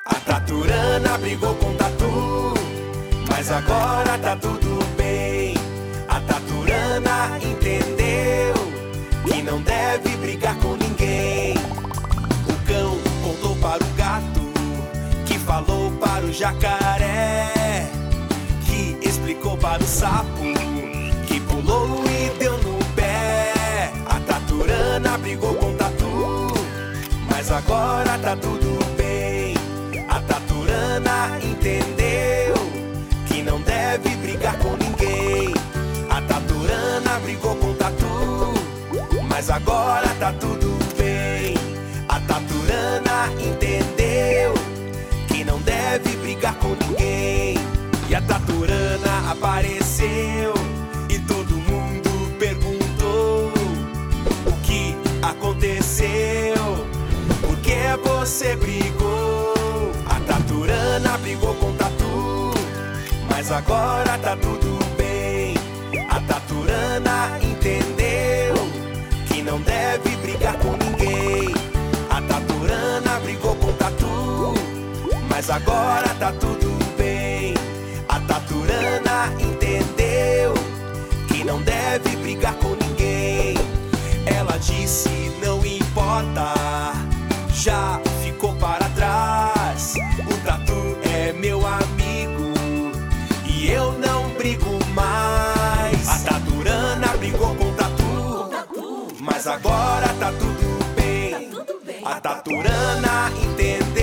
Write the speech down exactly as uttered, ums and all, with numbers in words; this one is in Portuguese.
A Taturana brigou com o Tatu, mas agora tá tudo bem. A Taturana entendeu que não deve brigar com ninguém. O cão contou para o gato, que falou para o jacaré, que explicou para o sapo, que pulou e deu no pé. A Taturana brigou com o Tatu, mas agora tá tudo bem. A Taturana entendeu que não deve brigar com ninguém. A Taturana brigou com o Tatu, mas agora tá tudo bem. A Taturana entendeu que não deve brigar com ninguém. E a Taturana apareceu e todo mundo perguntou: o que aconteceu? Por que você brigou? A Taturana brigou com o Tatu, mas agora tá tudo bem. A Taturana entendeu que não deve brigar com ninguém. A Taturana brigou com o Tatu, mas agora tá tudo bem. A Taturana entendeu que não deve brigar com ninguém. Ela disse: não importa, já ficou para trás. O Tatu é meu amigo e eu não brigo mais. A Taturana brigou com o Tatu, mas agora tá tudo bem. A Taturana entendeu